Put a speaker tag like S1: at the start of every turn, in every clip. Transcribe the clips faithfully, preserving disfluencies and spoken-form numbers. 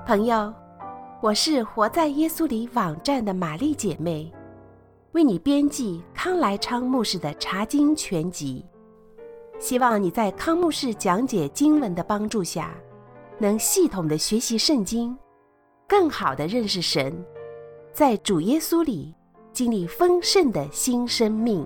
S1: 朋友，我是活在耶稣里网站的玛丽姐妹，为你编辑康来昌牧师的查经全集，希望你在康牧师讲解经文的帮助下，能系统的学习圣经，更好的认识神，在主耶稣里经历丰盛的新生命。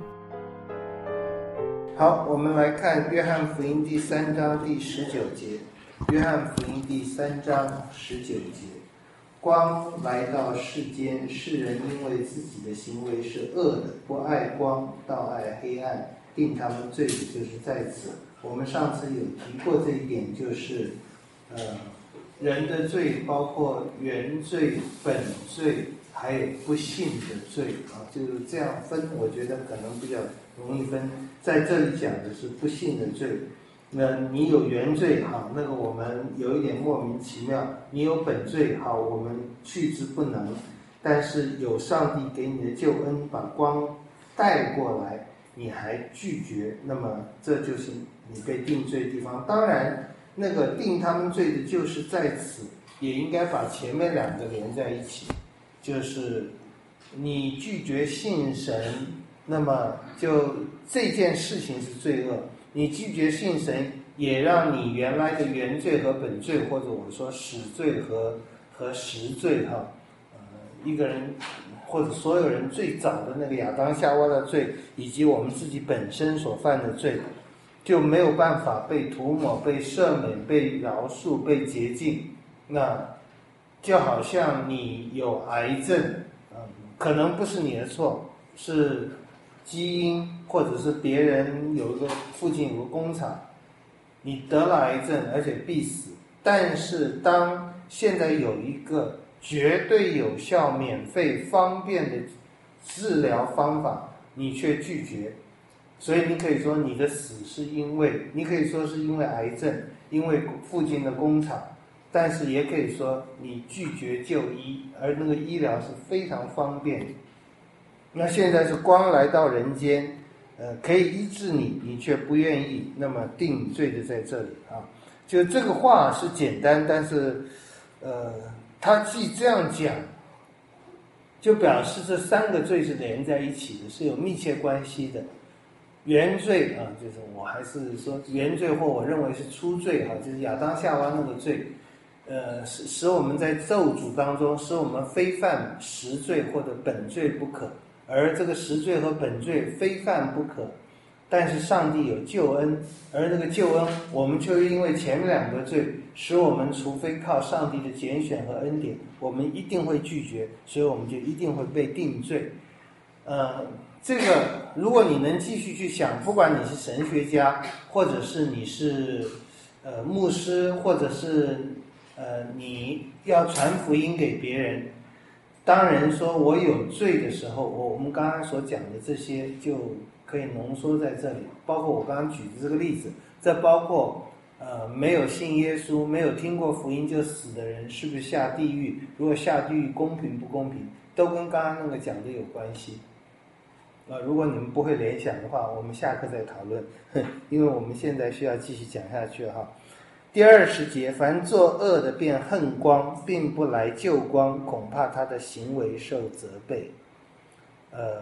S2: 好，我们来看约翰福音第三章第十九节。约翰福音第三章十九节，光来到世间，世人因为自己的行为是恶的，不爱光，倒爱黑暗，定他们罪的就是在此。我们上次有提过这一点，就是呃，人的罪包括原罪、本罪，还有不信的罪啊，就是这样分，我觉得可能比较容易分。在这里讲的是不信的罪。那你有原罪，好，那个我们有一点莫名其妙；你有本罪，好，我们去之不能。但是有上帝给你的救恩，把光带过来，你还拒绝，那么这就是你被定罪的地方。当然，那个定他们罪的就是在此，也应该把前面两个连在一起，就是你拒绝信神，那么就这件事情是罪恶。你拒绝信神，也让你原来的原罪和本罪，或者我说始罪和和实罪哈，呃，一个人或者所有人最早的那个亚当夏娃的罪，以及我们自己本身所犯的罪，就没有办法被涂抹、被赦免、被饶恕、被洁净。那就好像你有癌症，嗯，可能不是你的错，是基因，或者是别人有一个附近有个工厂，你得了癌症而且必死，但是当现在有一个绝对有效、免费、方便的治疗方法，你却拒绝，所以你可以说你的死是因为，你可以说是因为癌症，因为附近的工厂，但是也可以说你拒绝就医，而那个医疗是非常方便的。那现在是光来到人间，呃，可以医治你，你却不愿意，那么定罪的在这里啊。就这个话是简单，但是，呃，他既这样讲，就表示这三个罪是连在一起的，是有密切关系的。原罪啊，就是我还是说原罪，或我认为是初罪哈，就是亚当夏娃那个罪，呃，使使我们在咒诅当中，使我们非犯实罪或者本罪不可。而这个实罪和本罪非犯不可，但是上帝有救恩，而那个救恩我们却因为前面两个罪，使我们除非靠上帝的拣选和恩典，我们一定会拒绝，所以我们就一定会被定罪。呃，这个如果你能继续去想，不管你是神学家，或者是你是呃牧师，或者是呃你要传福音给别人，当人说我有罪的时候，我我们刚刚所讲的这些就可以浓缩在这里，包括我刚刚举的这个例子，这包括呃没有信耶稣、没有听过福音就死的人是不是下地狱？如果下地狱公平不公平，都跟刚刚那个讲的有关系。呃，如果你们不会联想的话，我们下课再讨论，因为我们现在需要继续讲下去哈。第二十节，凡作恶的便恨光，并不来救光，恐怕他的行为受责备。呃，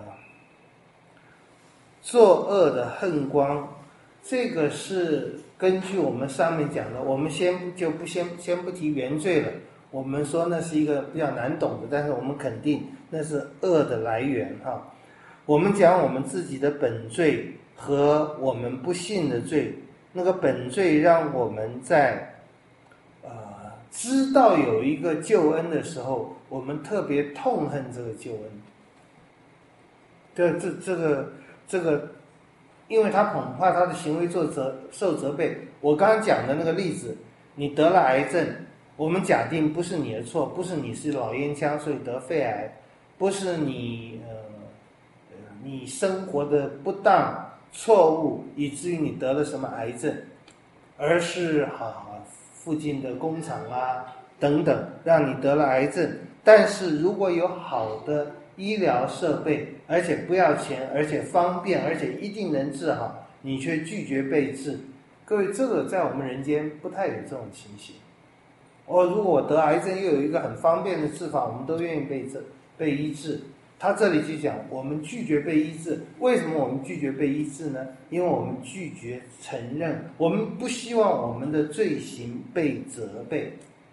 S2: 作恶的恨光，这个是根据我们上面讲的，我们先就不先先不提原罪了，我们说那是一个比较难懂的，但是我们肯定那是恶的来源哈。我们讲我们自己的本罪和我们不信的罪，那个本罪让我们在呃知道有一个救恩的时候，我们特别痛恨这个救恩。这这这个这个，因为他恐怕他的行为做责受责备。我刚刚讲的那个例子，你得了癌症，我们假定不是你的错，不是你是老烟枪所以得肺癌，不是你呃你生活的不当错误以至于你得了什么癌症，而是哈附近的工厂啊等等让你得了癌症。但是如果有好的医疗设备，而且不要钱，而且方便，而且一定能治好，你却拒绝被治，各位，这个在我们人间不太有这种情形。 哦，如果我得癌症，又有一个很方便的治法，我们都愿意被治被医治。他这里就讲，我们拒绝被医治。为什么我们拒绝被医治呢？因为我们拒绝承认，我们不希望我们的罪行被责备。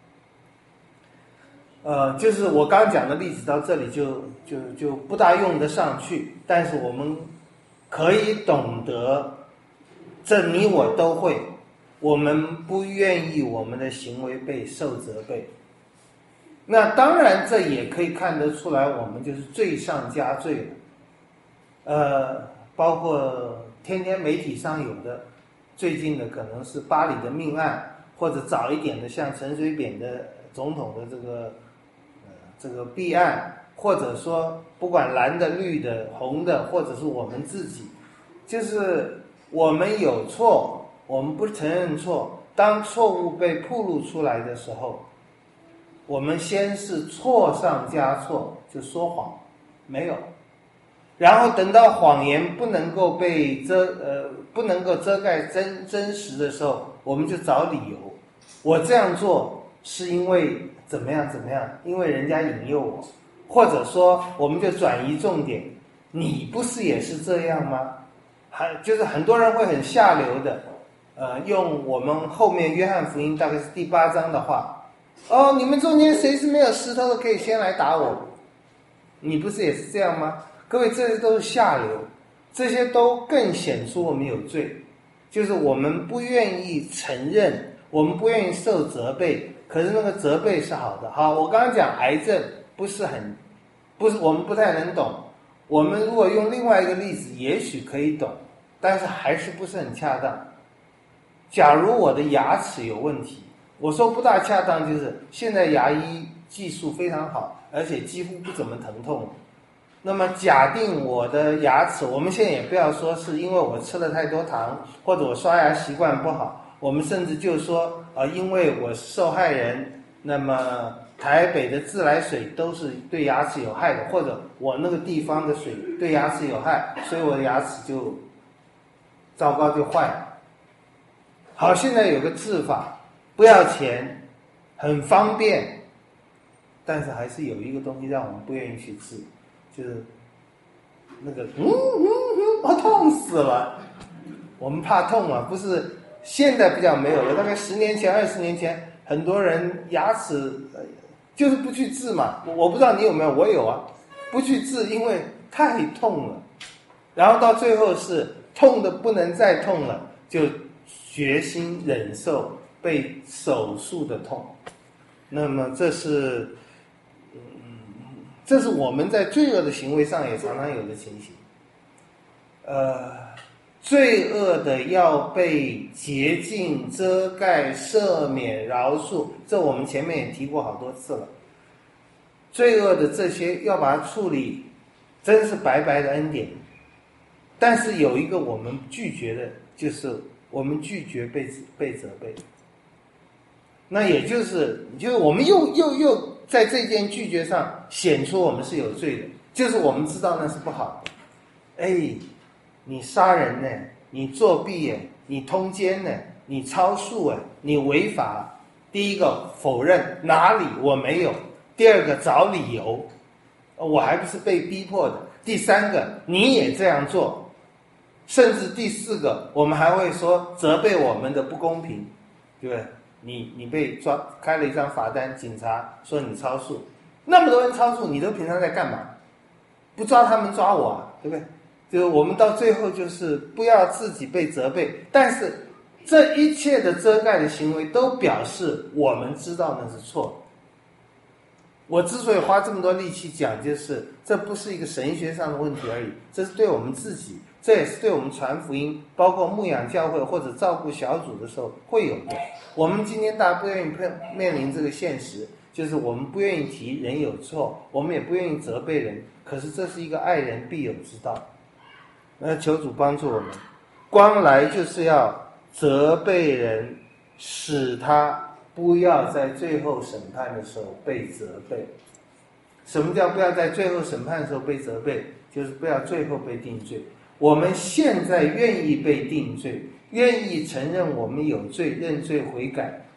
S2: 呃，就是我刚刚讲的例子到这里就就就不大用得上去，但是我们可以懂得，这你我都会，我们不愿意我们的行为被受责备。那当然这也可以看得出来，我们就是罪上加罪了。呃，包括天天媒体上有的，最近的可能是巴黎的命案，或者早一点的像陈水扁的总统的这个呃这个弊案，或者说不管蓝的绿的红的，或者是我们自己，就是我们有错，我们不承认错，当错误被暴露出来的时候，我们先是错上加错，就说谎，没有，然后等到谎言不能够被遮呃不能够遮盖真真实的时候，我们就找理由。我这样做是因为怎么样怎么样，因为人家引诱我，或者说我们就转移重点，你不是也是这样吗？还就是很多人会很下流的，呃，用我们后面约翰福音大概是第八章的话。哦，你们中间谁是没有石头的，可以先来打我。你不是也是这样吗？各位，这些都是下流，这些都更显出我们有罪，就是我们不愿意承认，我们不愿意受责备，可是那个责备是好的。好，我刚刚讲癌症不是很，不是我们不太能懂，我们如果用另外一个例子，也许可以懂，但是还是不是很恰当。假如我的牙齿有问题，我说不大恰当，就是现在牙医技术非常好，而且几乎不怎么疼痛。那么假定我的牙齿，我们现在也不要说是因为我吃了太多糖，或者我刷牙习惯不好，我们甚至就说呃，因为我是受害人，那么台北的自来水都是对牙齿有害的，或者我那个地方的水对牙齿有害，所以我的牙齿就糟糕，就坏了。好，现在有个治法，不要钱，很方便，但是还是有一个东西让我们不愿意去治，就是那个嗯嗯嗯，我痛死了。我们怕痛啊，不是现在比较没有了，大概十年前、二十年前，很多人牙齿就是不去治嘛。我不知道你有没有，我有啊，不去治，因为太痛了，然后到最后是痛的不能再痛了，就决心忍受被手术的痛。那么这是嗯，这是我们在罪恶的行为上也常常有的情形。呃，罪恶的要被洁净、遮盖、赦免、饶恕，这我们前面也提过好多次了。罪恶的这些要把它处理，真是白白的恩典。但是有一个我们拒绝的，就是我们拒绝被被责备。那也就是，就是我们又又又在这件拒绝上显出我们是有罪的，就是我们知道那是不好的。哎，你杀人呢，你作弊哎，你通奸呢，你超速哎，你违法。第一个否认，哪里我没有；第二个找理由，我还不是被逼迫的；第三个你也这样做。甚至第四个，我们还会说责备我们的不公平，对不对？你你被抓开了一张罚单，警察说你超速，那么多人超速，你都平常在干嘛？不抓他们抓我啊，对不对？就是我们到最后就是不要自己被责备，但是这一切的遮盖的行为都表示我们知道那是错的。我之所以花这么多力气讲，就是这不是一个神学上的问题而已，这是对我们自己，这也是对我们传福音，包括牧养教会或者照顾小组的时候会有的。我们今天大家不愿意面临这个现实，就是我们不愿意提人有错，我们也不愿意责备人，可是这是一个爱人必有之道。那求主帮助我们，光来就是要责备人，使他不要在最后审判的时候被责备。什么叫不要在最后审判的时候被责备？就是不要最后被定罪。我们现在愿意被定罪，愿意承认我们有罪，认罪悔改，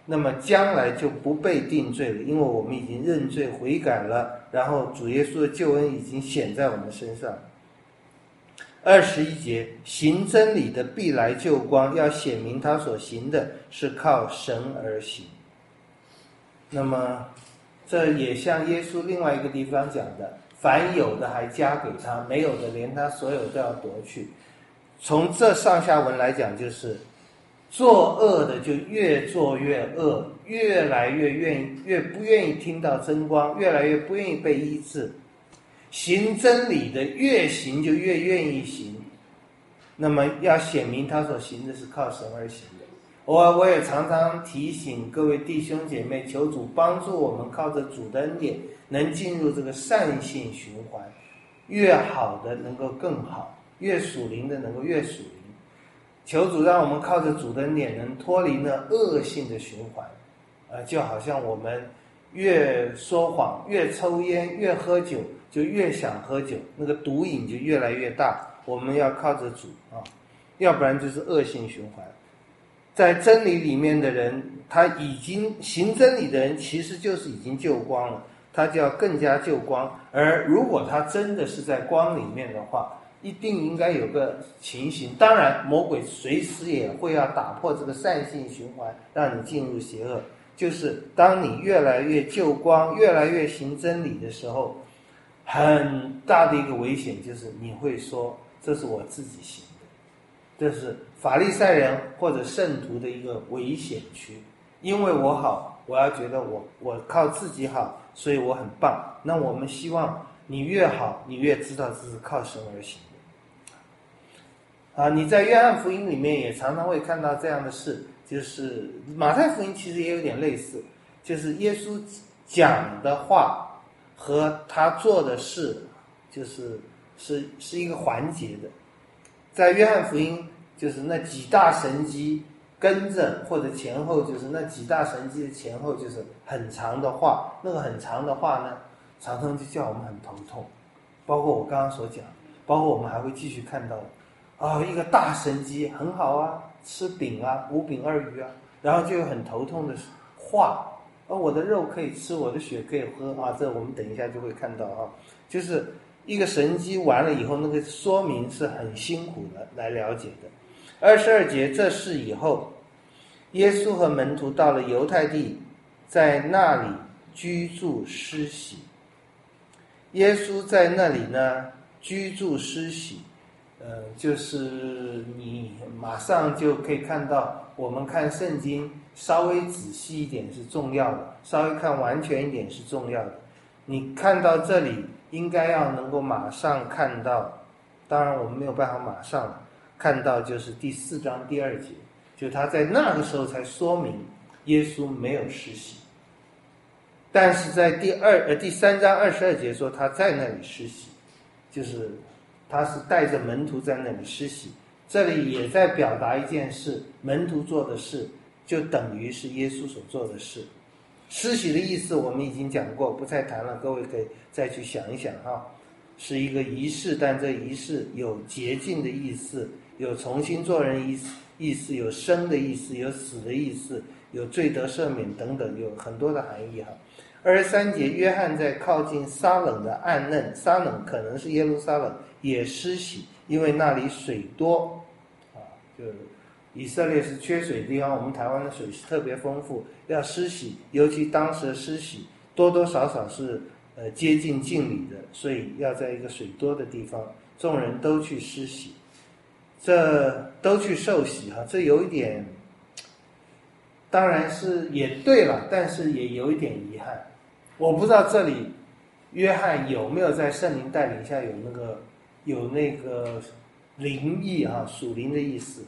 S2: 那么将来就不被定罪了，因为我们已经认罪悔改了，然后主耶稣的救恩已经显在我们身上。二十一节，行真理的必来救光，要显明他所行的是靠神而行。那么这也像耶稣另外一个地方讲的，凡有的还加给他，没有的连他所有都要夺去。从这上下文来讲，就是作恶的就越做越恶，越来越愿意越不愿意听到真光，越来越不愿意被医治。行真理的越行就越愿意行，那么要显明他所行的是靠神而行的。我我也常常提醒各位弟兄姐妹，求主帮助我们靠着主的恩典能进入这个善性循环，越好的能够更好，越属灵的能够越属灵。求主让我们靠着主的恩典能脱离那恶性的循环，呃，就好像我们越说谎，越抽烟，越喝酒，就越想喝酒，那个毒瘾就越来越大。我们要靠着主啊，要不然就是恶性循环。在真理里面的人，他已经行真理的人，其实就是已经救光了，他就要更加救光。而如果他真的是在光里面的话，一定应该有个情形，当然魔鬼随时也会要打破这个善性循环，让你进入邪恶。就是当你越来越救光，越来越行真理的时候，很大的一个危险就是你会说这是我自己行的，这是法利赛人或者圣徒的一个危险区。因为我好，我要觉得我我靠自己好，所以我很棒。那我们希望你越好，你越知道这是靠神而行的。啊，你在约翰福音里面也常常会看到这样的事，就是马太福音其实也有点类似，就是耶稣讲的话和他做的事，就是是是一个环节的。在约翰福音，就是那几大神迹跟着或者前后，就是那几大神迹的前后，就是很长的话。那个很长的话呢，常常就叫我们很头痛。包括我刚刚所讲，包括我们还会继续看到，啊、哦，一个大神迹很好啊，吃饼啊，五饼二鱼啊，然后就有很头痛的话，而、哦、我的肉可以吃，我的血可以喝啊，这我们等一下就会看到啊，就是一个神迹完了以后，那个说明是很辛苦的来了解的。二十二节，这事以后，耶稣和门徒到了犹太地，在那里居住施洗。耶稣在那里呢居住施洗，呃，就是你马上就可以看到，我们看圣经稍微仔细一点是重要的，稍微看完全一点是重要的。你看到这里，应该要能够马上看到，当然我们没有办法马上看到，就是第四章第二节，就他在那个时候才说明耶稣没有施洗。但是在第二呃第三章二十二节说他在那里施洗，就是他是带着门徒在那里施洗。这里也在表达一件事，门徒做的事就等于是耶稣所做的事。施洗的意思我们已经讲过，不再谈了，各位可以再去想一想哈。是一个仪式，但这仪式有洁净的意思，有重新做人意思意思，有生的意思，有死的意思，有罪得赦免等等，有很多的含义哈。二十三节，约翰在靠近撒冷的暗嫩，撒冷可能是耶路撒冷，也施洗，因为那里水多啊，就是以色列是缺水的地方，我们台湾的水是特别丰富，要施洗，尤其当时的施洗多多少少是呃接近敬礼的，所以要在一个水多的地方，众人都去施洗，这都去受洗哈，这有一点，当然是也对了，但是也有一点遗憾。我不知道这里约翰有没有在圣灵带领下有那个有那个灵意啊，属灵的意思。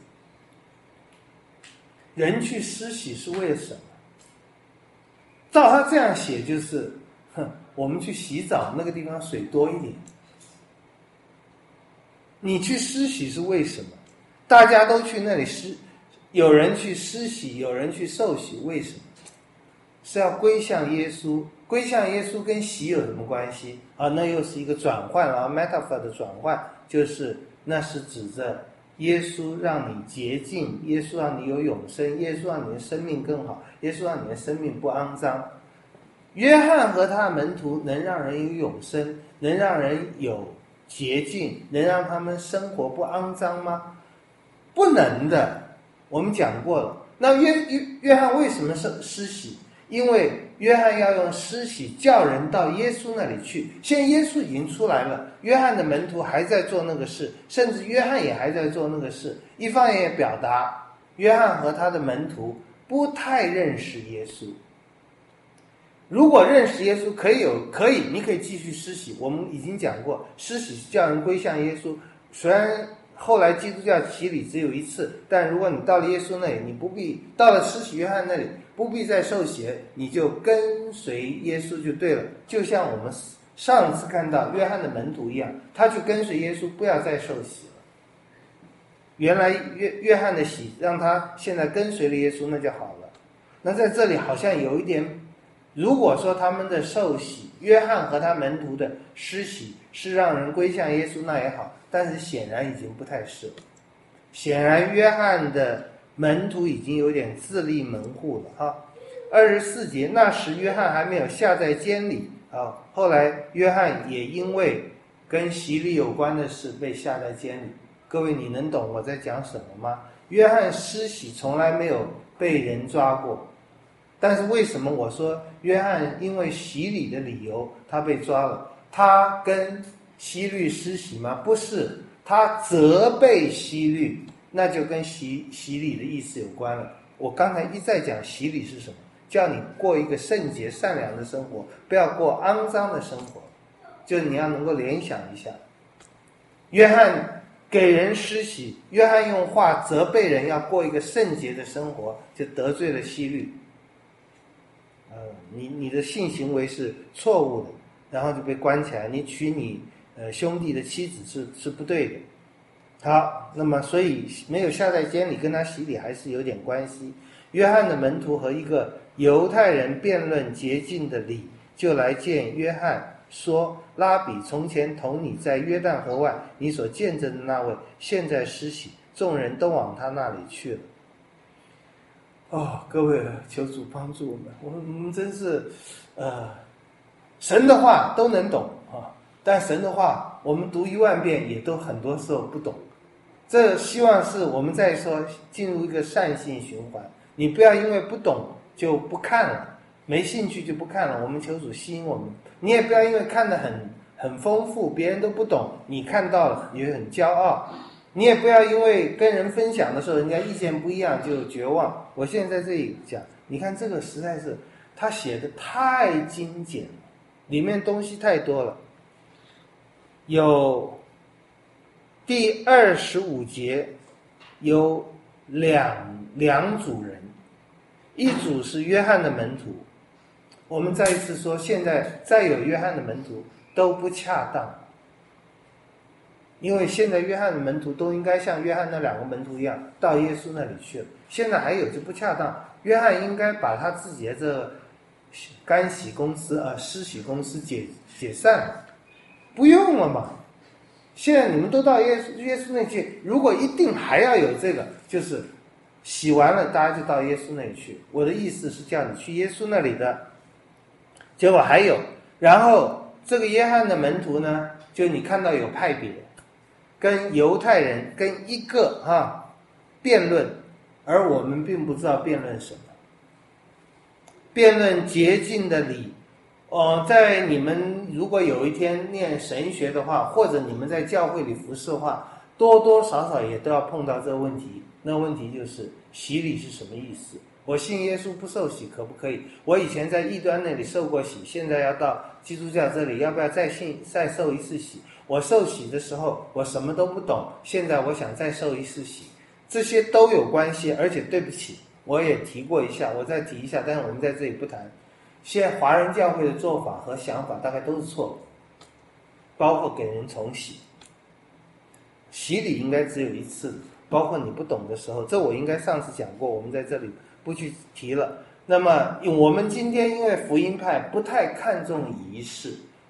S2: 人去施洗是为了什么？照他这样写就是，哼，我们去洗澡那个地方水多一点。你去施洗是为什么？大家都去那里施，有人去施洗，有人去受洗，为什么？是要归向耶稣。归向耶稣跟洗有什么关系啊？那又是一个转换了 metaphor 的转换，就是那是指着耶稣让你洁净，耶稣让你有永生，耶稣让你的生命更好，耶稣让你的生命不肮脏。约翰和他的门徒能让人有永生，能让人有洁净，能让他们生活不肮脏吗？不能的，我们讲过了。那约约约翰为什么是施洗？因为约翰要用施洗叫人到耶稣那里去。现在耶稣已经出来了，约翰的门徒还在做那个事，甚至约翰也还在做那个事。一方面也表达约翰和他的门徒不太认识耶稣。如果认识耶稣，可以有可以，你可以继续施洗。我们已经讲过，施洗是叫人归向耶稣。虽然后来基督教洗礼只有一次，但如果你到了耶稣那里，你不必到了施洗约翰那里，不必再受洗，你就跟随耶稣就对了。就像我们上次看到约翰的门徒一样，他去跟随耶稣，不要再受洗了。原来约约翰的洗让他现在跟随了耶稣，那就好了。那在这里好像有一点，如果说他们的受洗，约翰和他门徒的施洗是让人归向耶稣，那也好，但是显然已经不太是了。显然约翰的门徒已经有点自立门户了哈。二十四节，那时约翰还没有下在监里啊，后来约翰也因为跟洗礼有关的事被下在监里。各位，你能懂我在讲什么吗？约翰施洗从来没有被人抓过，但是为什么我说约翰因为洗礼的理由他被抓了？他跟希律施洗吗？不是，他责备希律，那就跟洗洗礼的意思有关了。我刚才一再讲洗礼是什么，叫你过一个圣洁善良的生活，不要过肮脏的生活，就你要能够联想一下。约翰给人施洗，约翰用话责备人要过一个圣洁的生活，就得罪了希律。呃，你你的性行为是错误的，然后就被关起来。你娶你呃兄弟的妻子是是不对的。好，那么所以没有下在监里跟他洗礼还是有点关系。约翰的门徒和一个犹太人辩论洁净的理，就来见约翰，说：拉比，从前同你在约旦河外你所见证的那位，现在施洗，众人都往他那里去了。哦，各位，求主帮助我们，我们真是呃神的话都能懂啊，但神的话我们读一万遍也都很多时候不懂。这希望是我们再说进入一个善性循环，你不要因为不懂就不看了，没兴趣就不看了。我们求主吸引我们，你也不要因为看得很很丰富，别人都不懂，你看到了也很骄傲。你也不要因为跟人分享的时候人家意见不一样就绝望。我现在在这里讲，你看这个实在是他写的太精简了，里面东西太多了。有第二十五节有两两组人，一组是约翰的门徒。我们再一次说，现在再有约翰的门徒都不恰当，因为现在约翰的门徒都应该像约翰那两个门徒一样到耶稣那里去了，现在还有就不恰当。约翰应该把他自己的这个干洗公司啊、施洗公司解解散了，不用了嘛。现在你们都到耶稣耶稣那里去，如果一定还要有这个，就是洗完了大家就到耶稣那里去。我的意思是叫你去耶稣那里的。结果还有，然后这个约翰的门徒呢，就你看到有派别，跟犹太人跟一个啊辩论，而我们并不知道辩论什么。辩论洁净的理，哦，在你们如果有一天念神学的话，或者你们在教会里服侍的话，多多少少也都要碰到这个问题。那个问题就是洗礼是什么意思？我信耶稣不受洗可不可以？我以前在异端那里受过洗，现在要到基督教这里，要不要再信再受一次洗？我受洗的时候我什么都不懂，现在我想再受一次洗，这些都有关系。而且对不起，我也提过一下，我再提一下，但是我们在这里不谈。现在华人教会的做法和想法大概都是错的，包括给人重洗，洗礼应该只有一次，包括你不懂的时候，这我应该上次讲过，我们在这里不去提了。那么我们今天因为福音派不太看重仪式，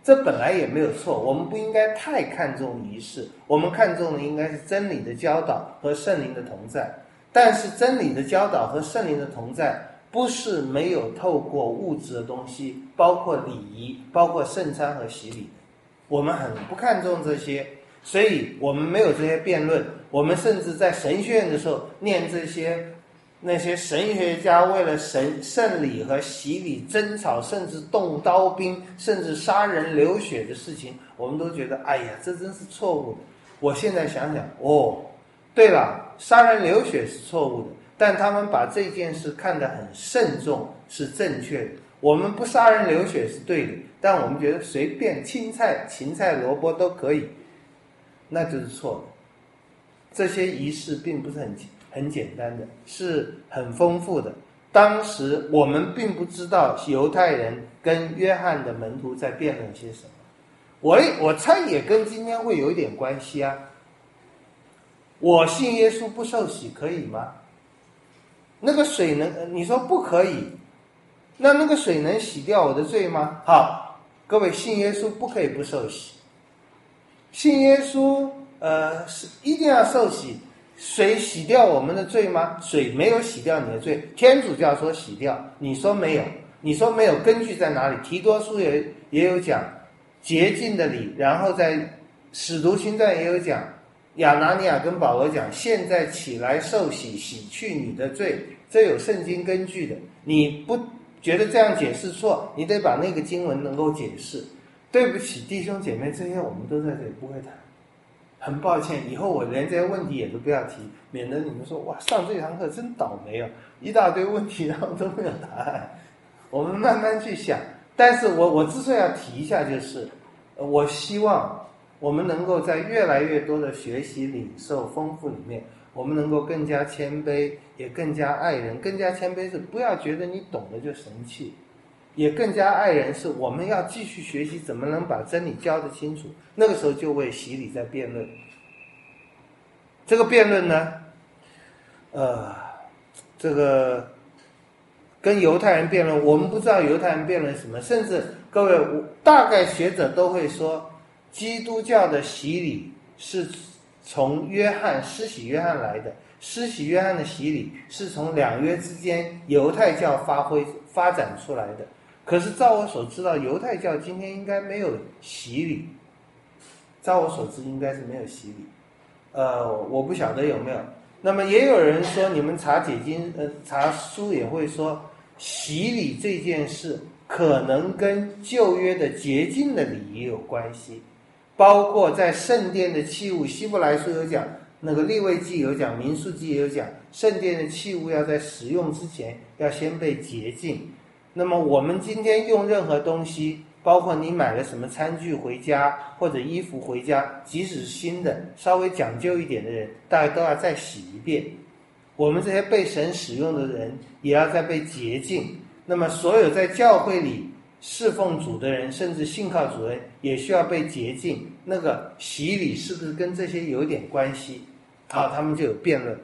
S2: 这本来也没有错，我们不应该太看重仪式，我们看重的应该是真理的教导和圣灵的同在。但是真理的教导和圣灵的同在不是没有透过物质的东西，包括礼仪，包括圣餐和洗礼，我们很不看重这些，所以我们没有这些辩论。我们甚至在神学院的时候念这些那些神学家为了神圣礼和洗礼争吵，甚至动刀兵，甚至杀人流血的事情，我们都觉得哎呀，这真是错误的。我现在想想，哦，对了，杀人流血是错误的，但他们把这件事看得很慎重，是正确的。我们不杀人流血是对的，但我们觉得随便青菜、芹菜、萝卜都可以，那就是错的。这些仪式并不是很很简单的，是很丰富的。当时我们并不知道犹太人跟约翰的门徒在辩论些什么，我我猜也跟今天会有一点关系啊。我信耶稣不受洗可以吗？那个水能，你说不可以，那那个水能洗掉我的罪吗？好，各位，信耶稣不可以不受洗，信耶稣呃是一定要受洗。水洗掉我们的罪吗？水没有洗掉你的罪，天主教说洗掉，你说没有，你说没有，根据在哪里？提多书也也有讲洁净的礼，然后在使徒行传也有讲，亚拿尼亚跟保罗讲，现在起来受洗，洗去你的罪，这有圣经根据的。你不觉得这样解释错，你得把那个经文能够解释。对不起弟兄姐妹，这些我们都在这里不会谈，很抱歉，以后我连这些问题也都不要提，免得你们说哇，上这堂课真倒霉啊，一大堆问题然后都没有答案。我们慢慢去想。但是我我之所以要提一下，就是我希望我们能够在越来越多的学习、领受、丰富里面，我们能够更加谦卑，也更加爱人。更加谦卑是不要觉得你懂了就神气，也更加爱人是我们要继续学习怎么能把真理教得清楚。那个时候就为洗礼在辩论。这个辩论呢，呃，这个跟犹太人辩论，我们不知道犹太人辩论什么，甚至各位大概学者都会说，基督教的洗礼是从约翰施洗约翰来的，施洗约翰的洗礼是从两约之间犹太教发挥发展出来的。可是照我所知道，犹太教今天应该没有洗礼，照我所知应该是没有洗礼。呃，我不晓得有没有。那么也有人说，你们查解经呃查书也会说，洗礼这件事可能跟旧约的洁净的礼仪有关系，包括在圣殿的器物，希伯来书有讲，那个利未记有讲，民数记也有讲，圣殿的器物要在使用之前要先被洁净。那么我们今天用任何东西，包括你买了什么餐具回家或者衣服回家，即使是新的稍微讲究一点的人，大家都要再洗一遍。我们这些被神使用的人也要再被洁净。那么所有在教会里侍奉主的人，甚至信靠主的人，也需要被洁净。那个洗礼是不是跟这些有点关系？好，他们就有辩论。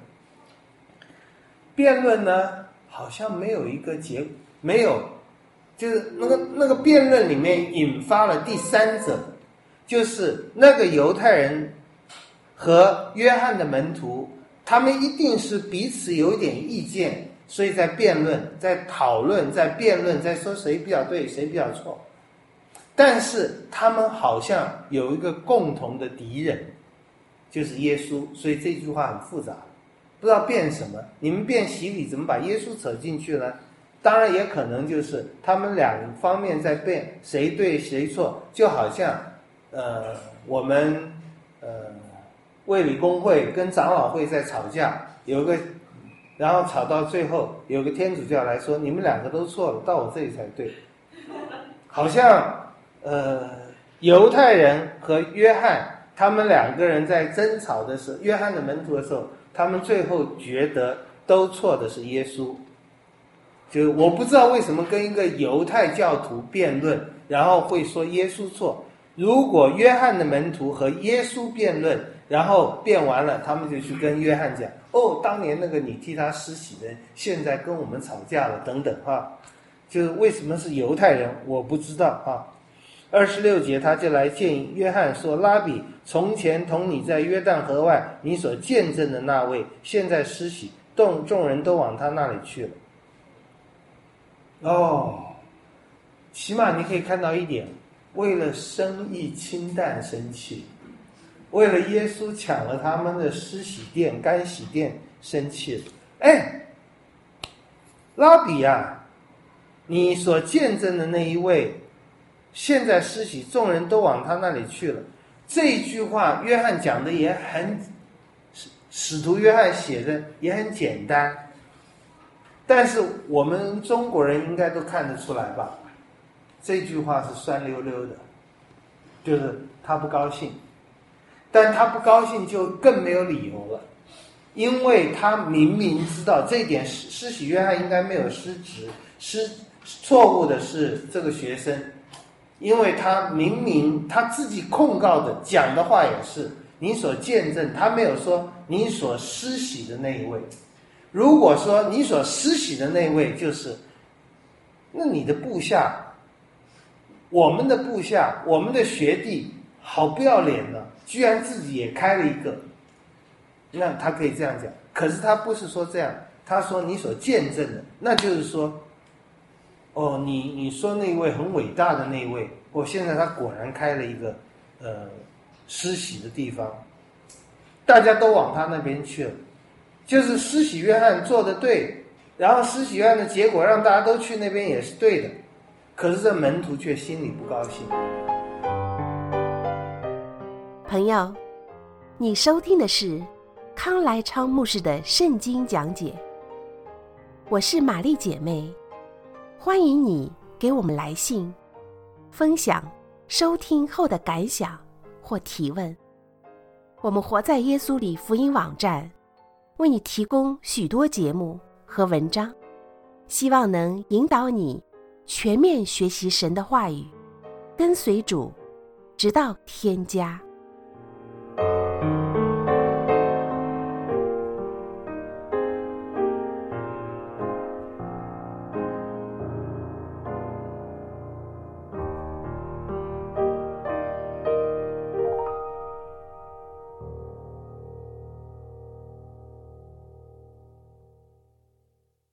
S2: 辩论呢，好像没有一个结没有，就是那个那个辩论里面引发了第三者，就是那个犹太人和约翰的门徒，他们一定是彼此有点意见，所以在辩论，在讨论，在辩论，在说谁比较对，谁比较错。但是他们好像有一个共同的敌人，就是耶稣，所以这句话很复杂，不知道辩什么。你们辩洗礼，怎么把耶稣扯进去呢？当然也可能就是他们两方面在辩谁对谁错，就好像呃我们呃卫理公会跟长老会在吵架，有个然后吵到最后有个天主教来说你们两个都错了，到我这里才对。好像呃犹太人和约翰他们两个人在争吵的时候，约翰的门徒的时候，他们最后觉得都错的是耶稣。就我不知道为什么跟一个犹太教徒辩论，然后会说耶稣错。如果约翰的门徒和耶稣辩论，然后辩完了，他们就去跟约翰讲，哦，当年那个你替他施洗的，现在跟我们吵架了，等等哈。就是为什么是犹太人，我不知道哈。 二十六节他就来见约翰说，拉比，从前同你在约旦河外你所见证的那位，现在施洗，众众人都往他那里去了。哦，起码你可以看到一点，为了生意清淡生气，为了耶稣抢了他们的施洗殿干洗殿生气了。哎，拉比啊，你所见证的那一位现在施洗，众人都往他那里去了。这一句话约翰讲的也很，使徒约翰写的也很简单，但是我们中国人应该都看得出来吧，这句话是酸溜溜的，就是他不高兴。但他不高兴就更没有理由了，因为他明明知道这一点，施洗约翰应该没有失职，失错误的是这个学生，因为他明明他自己控告的讲的话也是你所见证，他没有说你所施洗的那一位。如果说你所施洗的那一位就是，那你的部下，我们的部下，我们的学弟，好不要脸了，居然自己也开了一个，那他可以这样讲。可是他不是说这样，他说你所见证的，那就是说，哦，你你说那位很伟大的那位，哦，现在他果然开了一个呃施洗的地方，大家都往他那边去了，就是施洗约翰做的对，然后施洗约翰的结果让大家都去那边也是对的，可是这门徒却心里不高兴。
S1: 朋友，你收听的是康来昌牧师的圣经讲解，我是玛丽姐妹，欢迎你给我们来信，分享收听后的感想或提问。我们活在耶稣里福音网站为你提供许多节目和文章，希望能引导你全面学习神的话语，跟随主，直到天家。